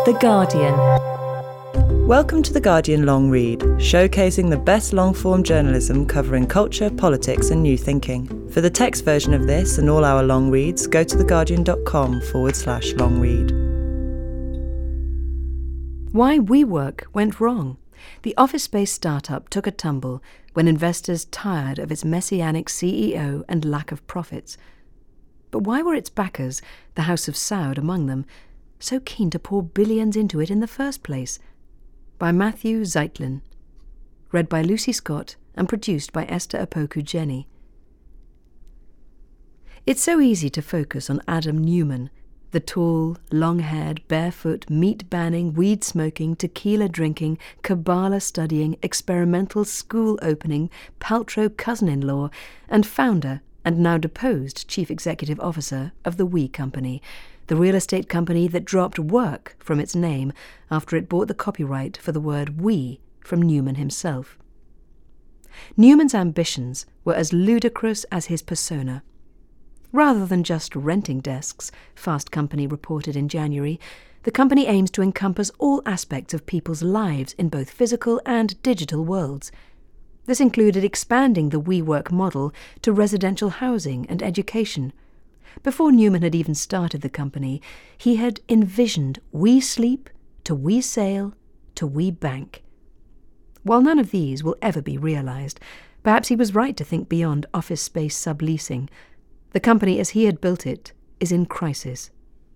The Guardian. Welcome to The Guardian Long Read, showcasing the best long-form journalism covering culture, politics and new thinking. For the text version of this and all our long reads, go to theguardian.com/long read. Why WeWork went wrong. The office space startup took a tumble when investors tired of its messianic CEO and lack of profits. But why were its backers, the House of Saud among them, so keen to pour billions into it in the first place? By Matthew Zeitlin. Read by Lucy Scott and produced by Esther Opoku-Jenny. It's so easy to focus on Adam Neumann, the tall, long-haired, barefoot, meat-banning, weed-smoking, tequila-drinking, Kabbalah-studying, experimental school-opening, Paltrow cousin-in-law, and founder and now deposed chief executive officer of the We Company, the real estate company that dropped work from its name after it bought the copyright for the word we from Neumann himself. Neumann's ambitions were as ludicrous as his persona. Rather than just renting desks, Fast Company reported in January, the company aims to encompass all aspects of people's lives in both physical and digital worlds. This included expanding the WeWork model to residential housing and education. Before Neumann had even started the company, he had envisioned We Sleep to We Sail to We Bank. While none of these will ever be realised, perhaps he was right to think beyond office space subleasing. The company as he had built it is in crisis.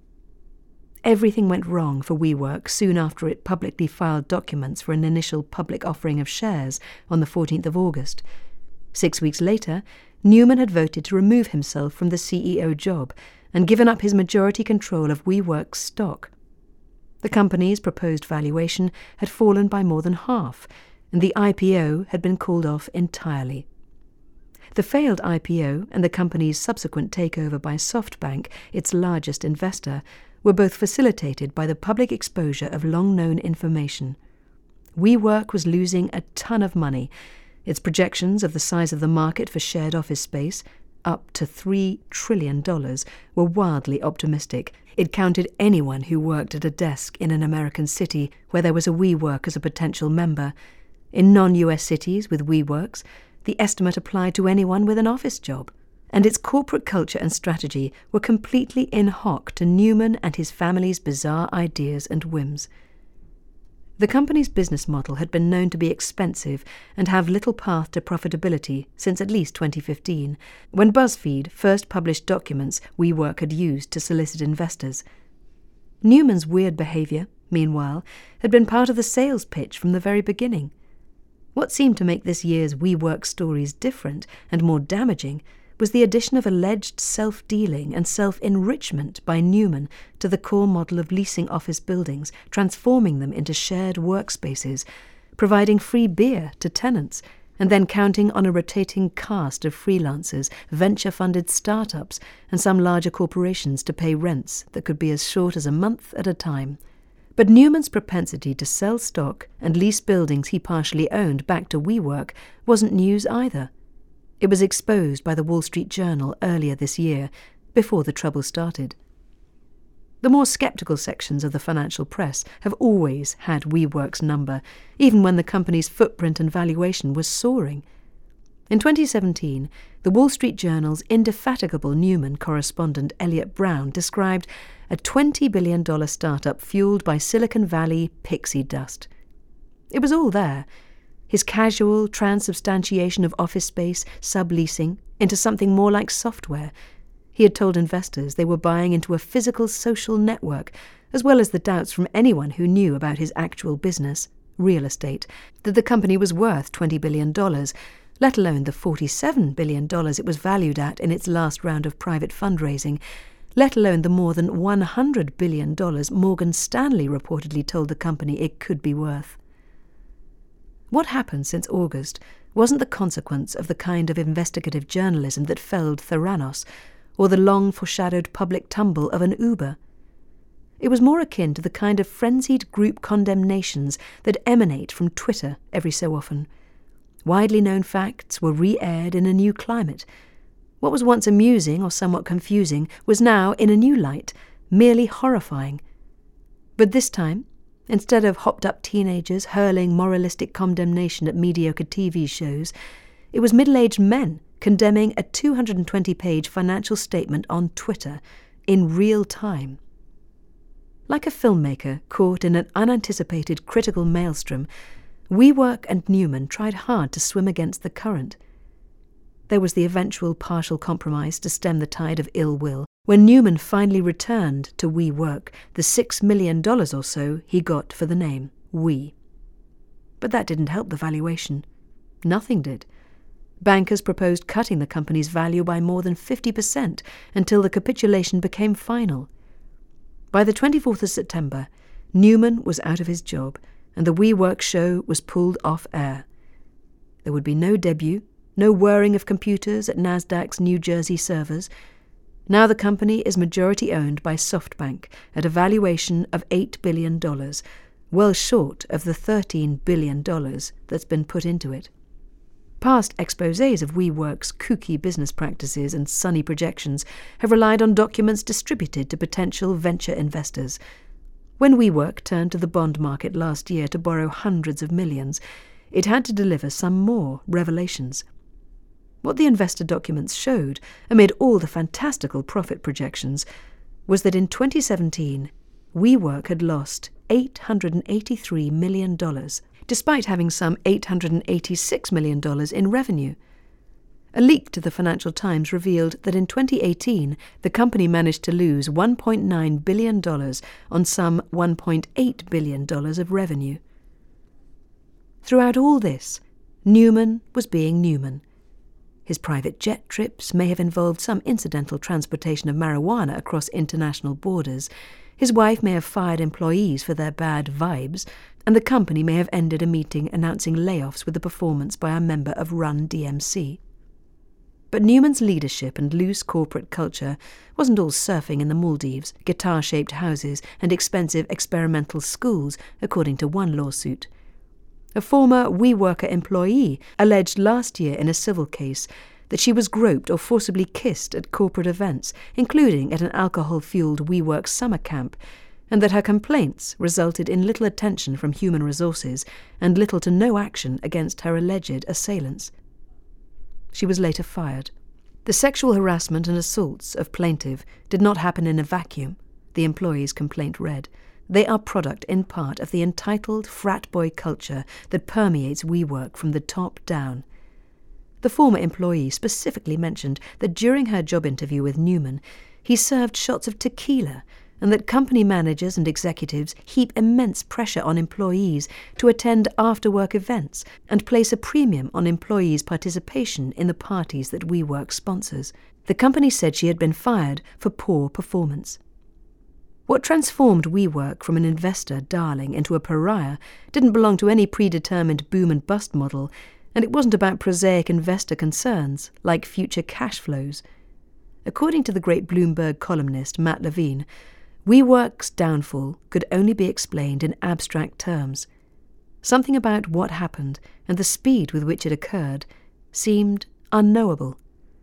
Everything went wrong for WeWork soon after it publicly filed documents for an initial public offering of shares on the 14th of August. 6 weeks later, Neumann had voted to remove himself from the CEO job and given up his majority control of WeWork's stock. The company's proposed valuation had fallen by more than half, and the IPO had been called off entirely. The failed IPO and the company's subsequent takeover by SoftBank, its largest investor, were both facilitated by the public exposure of long-known information. WeWork was losing a ton of money. Its projections of the size of the market for shared office space, up to $3 trillion, were wildly optimistic. It counted anyone who worked at a desk in an American city where there was a WeWork as a potential member. In non-US cities with WeWorks, the estimate applied to anyone with an office job. And its corporate culture and strategy were completely in hock to Neumann and his family's bizarre ideas and whims. The company's business model had been known to be expensive and have little path to profitability since at least 2015, when BuzzFeed first published documents WeWork had used to solicit investors. Neumann's weird behaviour, meanwhile, had been part of the sales pitch from the very beginning. What seemed to make this year's WeWork stories different and more damaging was the addition of alleged self-dealing and self-enrichment by Neumann to the core model of leasing office buildings, transforming them into shared workspaces, providing free beer to tenants, and then counting on a rotating cast of freelancers, venture-funded startups, and some larger corporations to pay rents that could be as short as a month at a time. But Neumann's propensity to sell stock and lease buildings he partially owned back to WeWork wasn't news either. It was exposed by the Wall Street Journal earlier this year, before the trouble started. The more sceptical sections of the financial press have always had WeWork's number, even when the company's footprint and valuation was soaring. In 2017, the Wall Street Journal's indefatigable Neumann correspondent Elliot Brown described a $20 billion startup fueled by Silicon Valley pixie dust. It was all there. His casual transubstantiation of office space, subleasing, into something more like software. He had told investors they were buying into a physical social network, as well as the doubts from anyone who knew about his actual business, real estate, that the company was worth $20 billion, let alone the $47 billion it was valued at in its last round of private fundraising, let alone the more than $100 billion Morgan Stanley reportedly told the company it could be worth. What happened since August wasn't the consequence of the kind of investigative journalism that felled Theranos, or the long-foreshadowed public tumble of an Uber. It was more akin to the kind of frenzied group condemnations that emanate from Twitter every so often. Widely known facts were re-aired in a new climate. What was once amusing or somewhat confusing was now, in a new light, merely horrifying. But this time, instead of hopped-up teenagers hurling moralistic condemnation at mediocre TV shows, it was middle-aged men condemning a 220-page financial statement on Twitter in real time. Like a filmmaker caught in an unanticipated critical maelstrom, WeWork and Newman tried hard to swim against the current. There was the eventual partial compromise to stem the tide of ill will, when Newman finally returned to WeWork the $6 million or so he got for the name, We. But that didn't help the valuation. Nothing did. Bankers proposed cutting the company's value by more than 50% until the capitulation became final. By the 24th of September, Newman was out of his job, and the WeWork show was pulled off air. There would be no debut, no whirring of computers at NASDAQ's New Jersey servers. Now the company is majority-owned by SoftBank at a valuation of $8 billion, well short of the $13 billion that's been put into it. Past exposés of WeWork's kooky business practices and sunny projections have relied on documents distributed to potential venture investors. When WeWork turned to the bond market last year to borrow hundreds of millions, it had to deliver some more revelations. What the investor documents showed, amid all the fantastical profit projections, was that in 2017, WeWork had lost $883 million, despite having some $886 million in revenue. A leak to the Financial Times revealed that in 2018, the company managed to lose $1.9 billion on some $1.8 billion of revenue. Throughout all this, Newman was being Newman. His private jet trips may have involved some incidental transportation of marijuana across international borders. His wife may have fired employees for their bad vibes, and the company may have ended a meeting announcing layoffs with a performance by a member of Run DMC. But Newman's leadership and loose corporate culture wasn't all surfing in the Maldives, guitar-shaped houses, and expensive experimental schools, according to one lawsuit. A former WeWorker employee alleged last year in a civil case that she was groped or forcibly kissed at corporate events, including at an alcohol-fueled WeWork summer camp, and that her complaints resulted in little attention from human resources and little to no action against her alleged assailants. She was later fired. The sexual harassment and assaults of plaintiff did not happen in a vacuum, the employee's complaint read. They are product in part of the entitled frat boy culture that permeates WeWork from the top down. The former employee specifically mentioned that during her job interview with Newman, he served shots of tequila, and that company managers and executives heap immense pressure on employees to attend after-work events and place a premium on employees' participation in the parties that WeWork sponsors. The company said she had been fired for poor performance. What transformed WeWork from an investor darling into a pariah didn't belong to any predetermined boom-and-bust model, and it wasn't about prosaic investor concerns like future cash flows. According to the great Bloomberg columnist Matt Levine, WeWork's downfall could only be explained in abstract terms. Something about what happened and the speed with which it occurred seemed unknowable.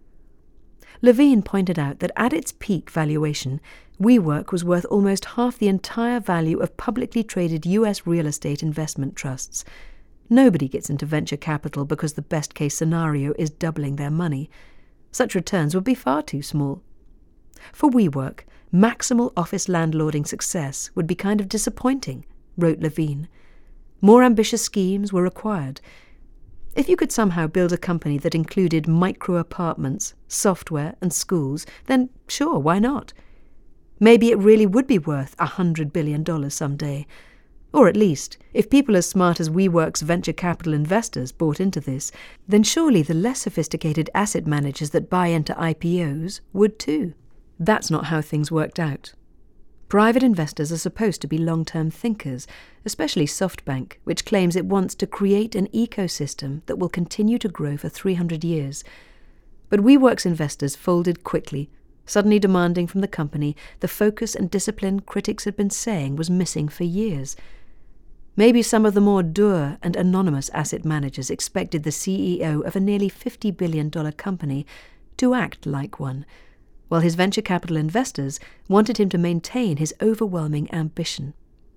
Levine pointed out that at its peak valuation, WeWork was worth almost half the entire value of publicly traded US real estate investment trusts. Nobody gets into venture capital because the best-case scenario is doubling their money. Such returns would be far too small. For WeWork, maximal office landlording success would be kind of disappointing, wrote Levine. More ambitious schemes were required. If you could somehow build a company that included micro-apartments, software, and schools, then sure, why not? Maybe it really would be worth $100 billion someday. Or at least, if people as smart as WeWork's venture capital investors bought into this, then surely the less sophisticated asset managers that buy into IPOs would too. That's not how things worked out. Private investors are supposed to be long-term thinkers, especially SoftBank, which claims it wants to create an ecosystem that will continue to grow for 300 years. But WeWork's investors folded quickly, suddenly demanding from the company the focus and discipline critics had been saying was missing for years. Maybe some of the more dour and anonymous asset managers expected the CEO of a nearly $50 billion company to act like one, while his venture capital investors wanted him to maintain his overwhelming ambition.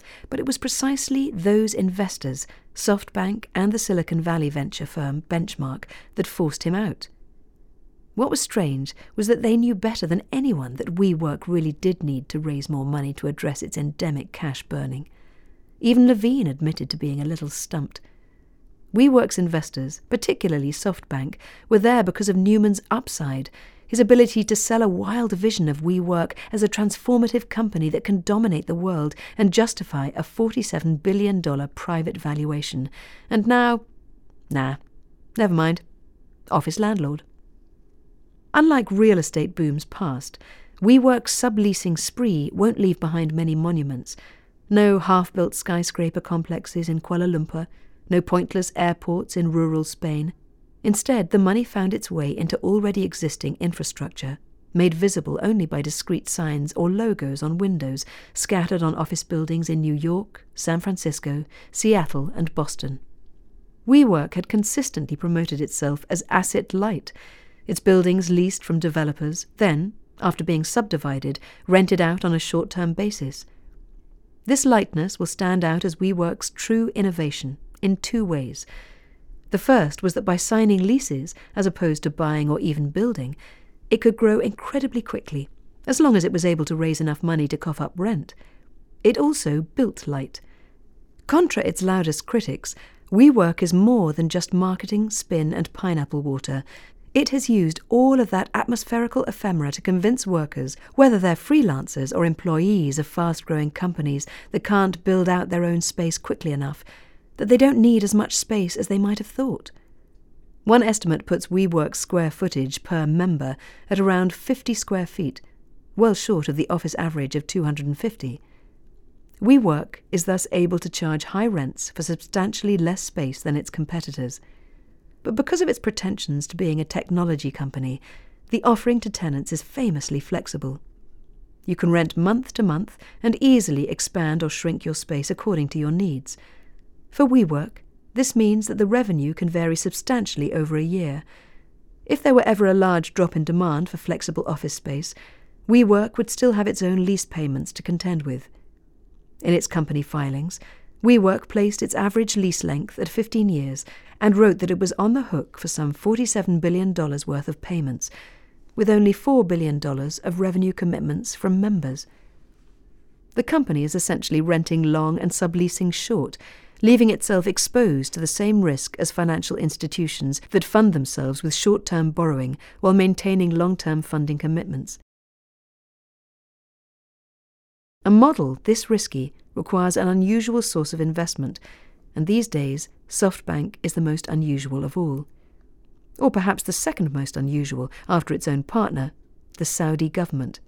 But it was precisely those investors, SoftBank and the Silicon Valley venture firm Benchmark, that forced him out. What was strange was that they knew better than anyone that WeWork really did need to raise more money to address its endemic cash burning. Even Levine admitted to being a little stumped. WeWork's investors, particularly SoftBank, were there because of Newman's upside, his ability to sell a wild vision of WeWork as a transformative company that can dominate the world and justify a $47 billion private valuation. And now, never mind. Office landlord. Unlike real estate booms past, WeWork's subleasing spree won't leave behind many monuments. No half-built skyscraper complexes in Kuala Lumpur, no pointless airports in rural Spain. Instead, the money found its way into already existing infrastructure, made visible only by discrete signs or logos on windows scattered on office buildings in New York, San Francisco, Seattle, and Boston. WeWork had consistently promoted itself as asset-light, its buildings leased from developers, then, after being subdivided, rented out on a short-term basis. This lightness will stand out as WeWork's true innovation in two ways. The first was that by signing leases, as opposed to buying or even building, it could grow incredibly quickly, as long as it was able to raise enough money to cough up rent. It also built light. Contra its loudest critics, WeWork is more than just marketing, spin, and pineapple water. It has used all of that atmospherical ephemera to convince workers, whether they're freelancers or employees of fast-growing companies that can't build out their own space quickly enough, that they don't need as much space as they might have thought. One estimate puts WeWork's square footage per member at around 50 square feet, well short of the office average of 250. WeWork is thus able to charge high rents for substantially less space than its competitors. But because of its pretensions to being a technology company, the offering to tenants is famously flexible. You can rent month to month and easily expand or shrink your space according to your needs. For WeWork, this means that the revenue can vary substantially over a year. If there were ever a large drop in demand for flexible office space, WeWork would still have its own lease payments to contend with. In its company filings, WeWork placed its average lease length at 15 years and wrote that it was on the hook for some $47 billion worth of payments, with only $4 billion of revenue commitments from members. The company is essentially renting long and subleasing short, leaving itself exposed to the same risk as financial institutions that fund themselves with short-term borrowing while maintaining long-term funding commitments. A model this risky requires an unusual source of investment, and these days SoftBank is the most unusual of all. Or perhaps the second most unusual, after its own partner, the Saudi government.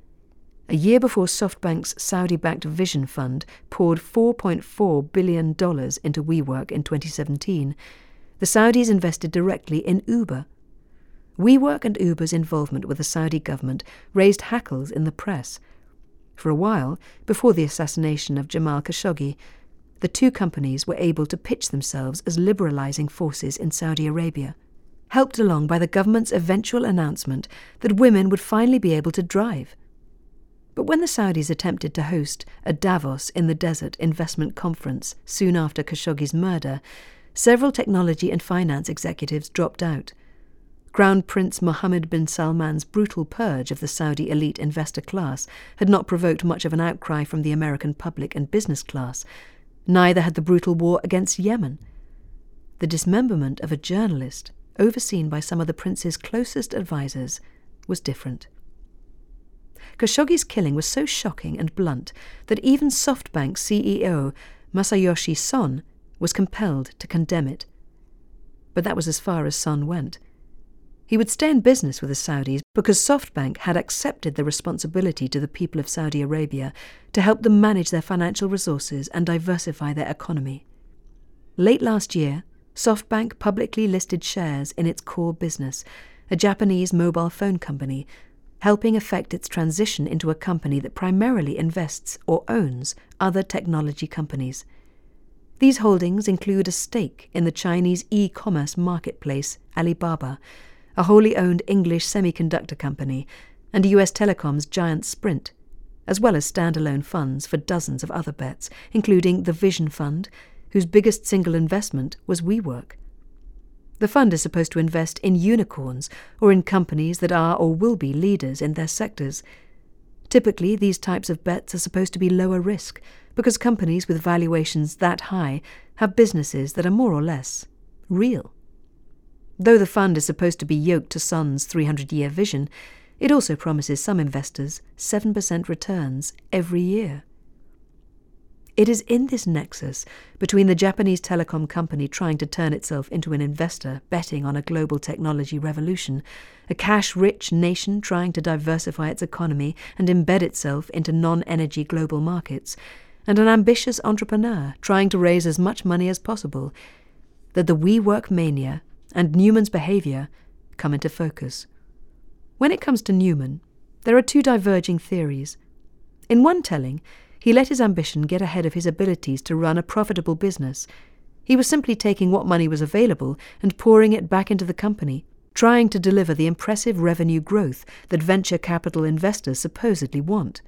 A year before SoftBank's Saudi-backed Vision Fund poured $4.4 billion into WeWork in 2017, the Saudis invested directly in Uber. WeWork and Uber's involvement with the Saudi government raised hackles in the press. For a while, before the assassination of Jamal Khashoggi, the two companies were able to pitch themselves as liberalizing forces in Saudi Arabia, helped along by the government's eventual announcement that women would finally be able to drive. But when the Saudis attempted to host a Davos in the Desert investment conference soon after Khashoggi's murder, several technology and finance executives dropped out. Crown Prince Mohammed bin Salman's brutal purge of the Saudi elite investor class had not provoked much of an outcry from the American public and business class. Neither had the brutal war against Yemen. The dismemberment of a journalist, overseen by some of the prince's closest advisers, was different. Khashoggi's killing was so shocking and blunt that even SoftBank CEO Masayoshi Son was compelled to condemn it. But that was as far as Son went. He would stay in business with the Saudis because SoftBank had accepted the responsibility to the people of Saudi Arabia to help them manage their financial resources and diversify their economy. Late last year, SoftBank publicly listed shares in its core business, a Japanese mobile phone company, helping effect its transition into a company that primarily invests or owns other technology companies. These holdings include a stake in the Chinese e-commerce marketplace Alibaba, a wholly owned English semiconductor company, and US Telecom's giant Sprint. as well as standalone funds for dozens of other bets, including the Vision Fund, whose biggest single investment was WeWork. The fund is supposed to invest in unicorns or in companies that are or will be leaders in their sectors. Typically, these types of bets are supposed to be lower risk because companies with valuations that high have businesses that are more or less real. Though the fund is supposed to be yoked to Sun's 300-year vision, it also promises some investors 7% returns every year. It is in this nexus between the Japanese telecom company trying to turn itself into an investor betting on a global technology revolution, a cash-rich nation trying to diversify its economy and embed itself into non-energy global markets, and an ambitious entrepreneur trying to raise as much money as possible, that the WeWork mania and Newman's behaviour come into focus. When it comes to Newman, there are two diverging theories. In one telling, he let his ambition get ahead of his abilities to run a profitable business. He was simply taking what money was available and pouring it back into the company, trying to deliver the impressive revenue growth that venture capital investors supposedly want.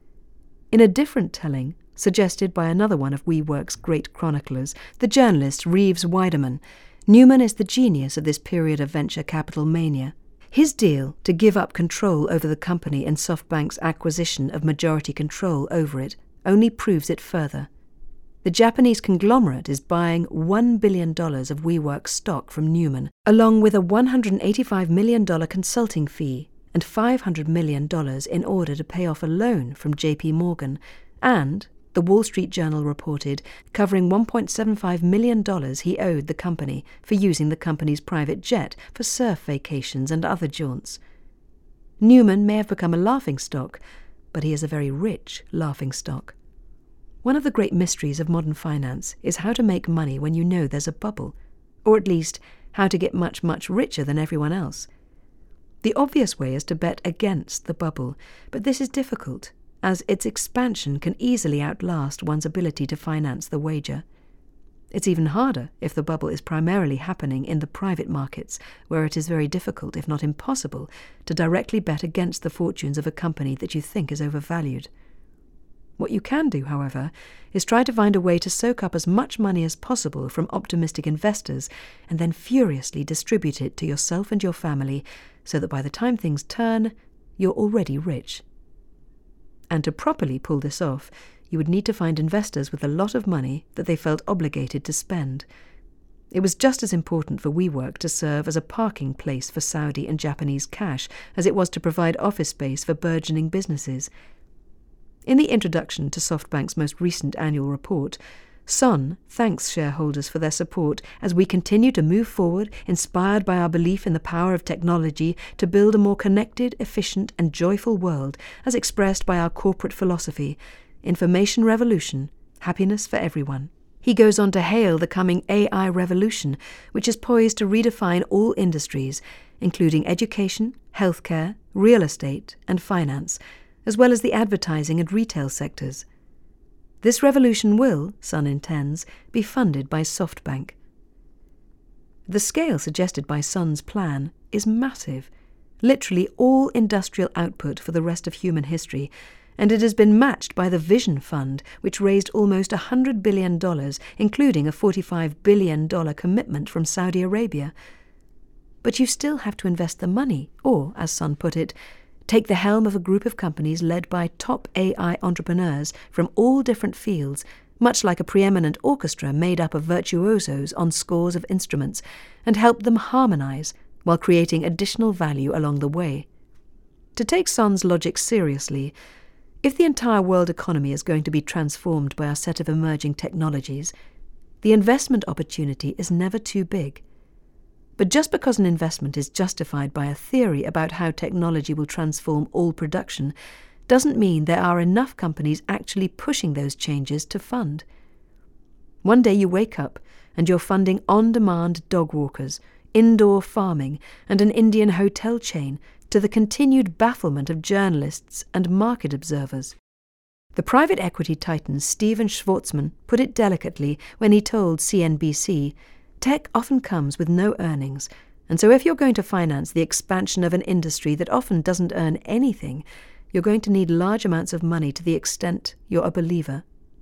In a different telling, suggested by another one of WeWork's great chroniclers, the journalist Reeves Weideman, Newman is the genius of this period of venture capital mania. His deal to give up control over the company and SoftBank's acquisition of majority control over it only proves it further. The Japanese conglomerate is buying $1 billion of WeWork stock from Newman, along with a $185 million consulting fee and $500 million in order to pay off a loan from JP Morgan, and, the Wall Street Journal reported, covering $1.75 million he owed the company for using the company's private jet for surf vacations and other jaunts. Newman may have become a laughingstock, but he is a very rich laughingstock. One of the great mysteries of modern finance is how to make money when you know there's a bubble, or at least how to get much, much richer than everyone else. The obvious way is to bet against the bubble, but this is difficult, as its expansion can easily outlast one's ability to finance the wager. It's even harder if the bubble is primarily happening in the private markets, where it is very difficult, if not impossible, to directly bet against the fortunes of a company that you think is overvalued. What you can do, however, is try to find a way to soak up as much money as possible from optimistic investors and then furiously distribute it to yourself and your family so that by the time things turn, you're already rich. And to properly pull this off, you would need to find investors with a lot of money that they felt obligated to spend. It was just as important for WeWork to serve as a parking place for Saudi and Japanese cash as it was to provide office space for burgeoning businesses. In the introduction to SoftBank's most recent annual report, Sun thanks shareholders for their support as we continue to move forward, inspired by our belief in the power of technology to build a more connected, efficient, and joyful world, as expressed by our corporate philosophy, information revolution, happiness for everyone. He goes on to hail the coming AI revolution, which is poised to redefine all industries, including education, healthcare, real estate, and finance, as well as the advertising and retail sectors. This revolution will, Sun intends, be funded by SoftBank. The scale suggested by Sun's plan is massive, literally all industrial output for the rest of human history, and it has been matched by the Vision Fund, which raised almost $100 billion, including a $45 billion commitment from Saudi Arabia. But you still have to invest the money, or, as Sun put it, take the helm of a group of companies led by top AI entrepreneurs from all different fields, much like a preeminent orchestra made up of virtuosos on scores of instruments, and help them harmonize while creating additional value along the way. To take Sun's logic seriously, if the entire world economy is going to be transformed by a set of emerging technologies, the investment opportunity is never too big. But just because an investment is justified by a theory about how technology will transform all production doesn't mean there are enough companies actually pushing those changes to fund. One day you wake up and you're funding on-demand dog walkers, indoor farming, and an Indian hotel chain to the continued bafflement of journalists and market observers. The private equity titan Steven Schwarzman put it delicately when he told CNBC, "Tech often comes with no earnings, and so if you're going to finance the expansion of an industry that often doesn't earn anything, you're going to need large amounts of money to the extent you're a believer.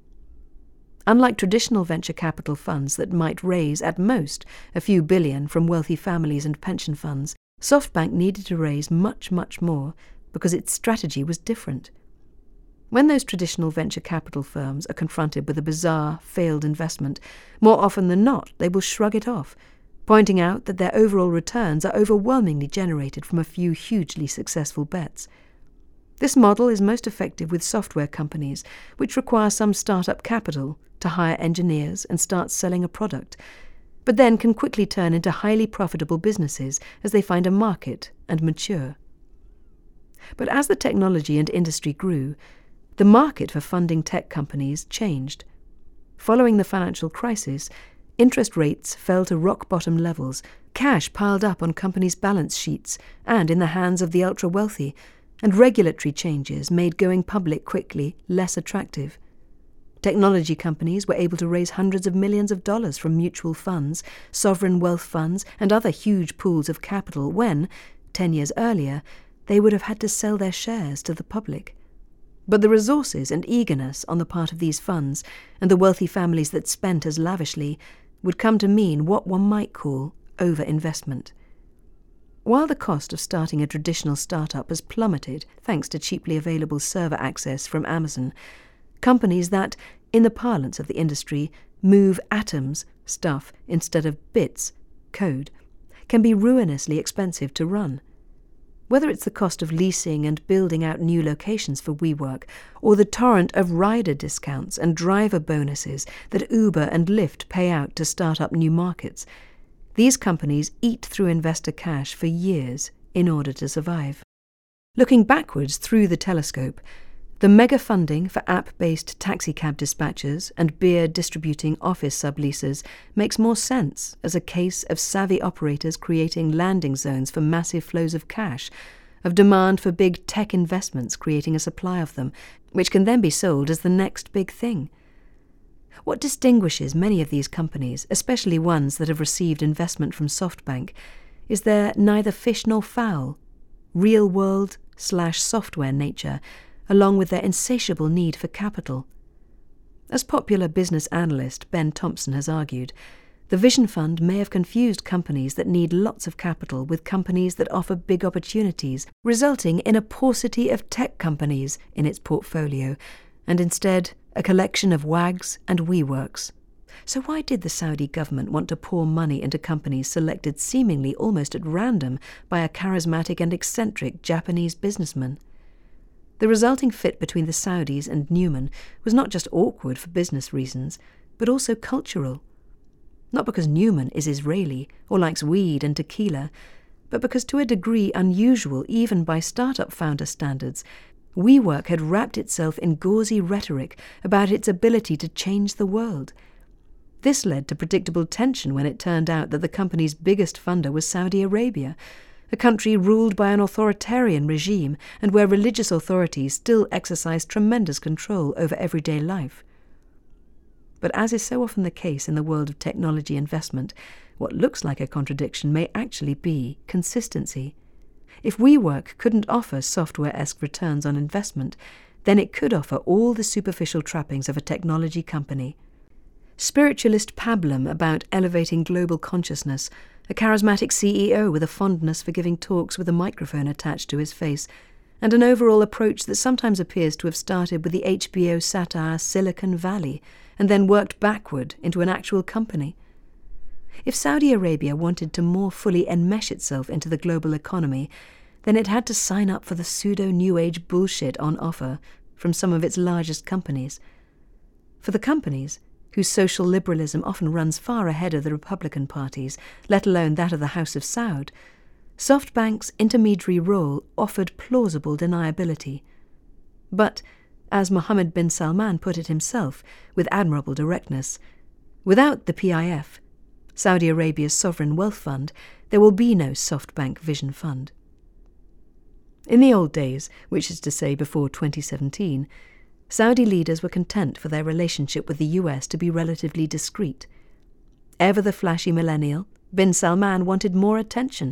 Unlike traditional venture capital funds that might raise, at most, a few billion from wealthy families and pension funds, SoftBank needed to raise much, much more because its strategy was different. When those traditional venture capital firms are confronted with a bizarre, failed investment, more often than not, they will shrug it off, pointing out that their overall returns are overwhelmingly generated from a few hugely successful bets. This model is most effective with software companies, which require some startup capital to hire engineers and start selling a product, but then can quickly turn into highly profitable businesses as they find a market and mature. But as the technology and industry grew, the market for funding tech companies changed. Following the financial crisis, interest rates fell to rock-bottom levels, cash piled up on companies' balance sheets and in the hands of the ultra-wealthy, and regulatory changes made going public quickly less attractive. Technology companies were able to raise hundreds of millions of dollars from mutual funds, sovereign wealth funds, and other huge pools of capital when, 10 years earlier, they would have had to sell their shares to the public. But the resources and eagerness on the part of these funds, and the wealthy families that spent as lavishly, would come to mean what one might call over-investment. While the cost of starting a traditional startup has plummeted thanks to cheaply available server access from Amazon, companies that, in the parlance of the industry, move atoms, stuff, instead of bits, code, can be ruinously expensive to run. Whether it's the cost of leasing and building out new locations for WeWork, or the torrent of rider discounts and driver bonuses that Uber and Lyft pay out to start up new markets, these companies eat through investor cash for years in order to survive. Looking backwards through the telescope, the mega funding for app-based taxicab dispatchers and beer-distributing office subleases makes more sense as a case of savvy operators creating landing zones for massive flows of cash, of demand for big tech investments creating a supply of them, which can then be sold as the next big thing. What distinguishes many of these companies, especially ones that have received investment from SoftBank, is their neither fish nor fowl, real-world/software nature, along with their insatiable need for capital. As popular business analyst Ben Thompson has argued, the Vision Fund may have confused companies that need lots of capital with companies that offer big opportunities, resulting in a paucity of tech companies in its portfolio, and instead a collection of WAGs and WeWorks. So why did the Saudi government want to pour money into companies selected seemingly almost at random by a charismatic and eccentric Japanese businessman? The resulting fit between the Saudis and Newman was not just awkward for business reasons, but also cultural. Not because Newman is Israeli or likes weed and tequila, but because to a degree unusual even by startup founder standards, WeWork had wrapped itself in gauzy rhetoric about its ability to change the world. This led to predictable tension when it turned out that the company's biggest funder was Saudi Arabia, a country ruled by an authoritarian regime and where religious authorities still exercise tremendous control over everyday life. But as is so often the case in the world of technology investment, what looks like a contradiction may actually be consistency. If WeWork couldn't offer software-esque returns on investment, then it could offer all the superficial trappings of a technology company. Spiritualist pablum about elevating global consciousness, a charismatic CEO with a fondness for giving talks with a microphone attached to his face, and an overall approach that sometimes appears to have started with the HBO satire Silicon Valley and then worked backward into an actual company. If Saudi Arabia wanted to more fully enmesh itself into the global economy, then it had to sign up for the pseudo-New Age bullshit on offer from some of its largest companies. For the companies, whose social liberalism often runs far ahead of the Republican parties, let alone that of the House of Saud, SoftBank's intermediary role offered plausible deniability. But, as Mohammed bin Salman put it himself, with admirable directness, without the PIF, Saudi Arabia's sovereign wealth fund, there will be no SoftBank Vision Fund. In the old days, which is to say before 2017, Saudi leaders were content for their relationship with the US to be relatively discreet. Ever the flashy millennial, bin Salman wanted more attention,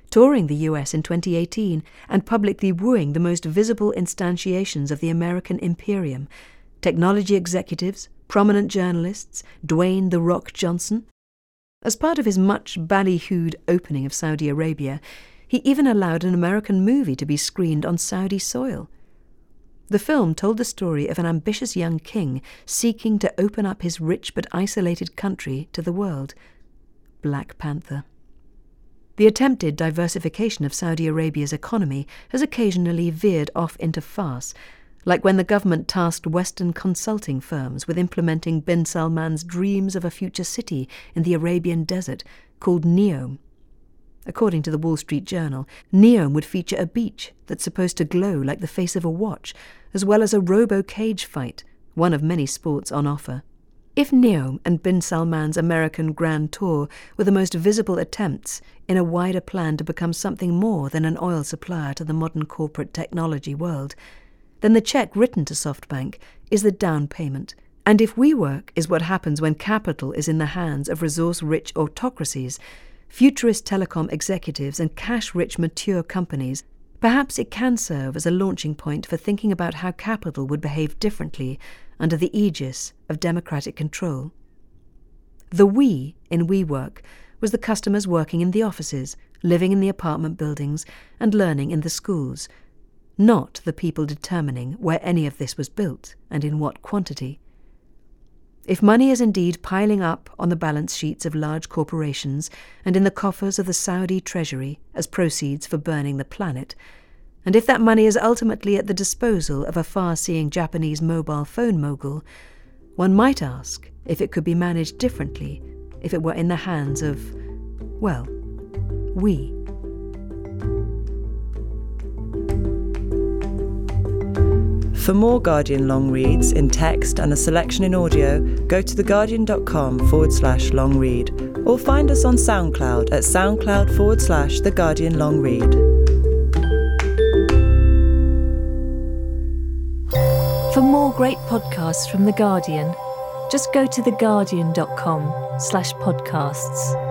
touring the US in 2018 and publicly wooing the most visible instantiations of the American imperium, technology executives, prominent journalists, Dwayne "The Rock" Johnson. As part of his much ballyhooed opening of Saudi Arabia, he even allowed an American movie to be screened on Saudi soil. The film told the story of an ambitious young king seeking to open up his rich but isolated country to the world. Black Panther. The attempted diversification of Saudi Arabia's economy has occasionally veered off into farce, like when the government tasked Western consulting firms with implementing bin Salman's dreams of a future city in the Arabian desert called Neom. According to the Wall Street Journal, Neom would feature a beach that's supposed to glow like the face of a watch, as well as a robo-cage fight, one of many sports on offer. If Neom and bin Salman's American Grand Tour were the most visible attempts in a wider plan to become something more than an oil supplier to the modern corporate technology world, then the check written to SoftBank is the down payment. And if WeWork is what happens when capital is in the hands of resource-rich autocracies, futurist telecom executives and cash-rich mature companies, perhaps it can serve as a launching point for thinking about how capital would behave differently under the aegis of democratic control. The we in WeWork was the customers working in the offices, living in the apartment buildings, and learning in the schools, not the people determining where any of this was built and in what quantity. If money is indeed piling up on the balance sheets of large corporations and in the coffers of the Saudi treasury as proceeds for burning the planet, and if that money is ultimately at the disposal of a far-seeing Japanese mobile phone mogul, one might ask if it could be managed differently if it were in the hands of, well, we. For more Guardian long reads in text and a selection in audio, go to theguardian.com/long read or find us on SoundCloud at SoundCloud/The Guardian Long Read. For more great podcasts from The Guardian, just go to theguardian.com/podcasts.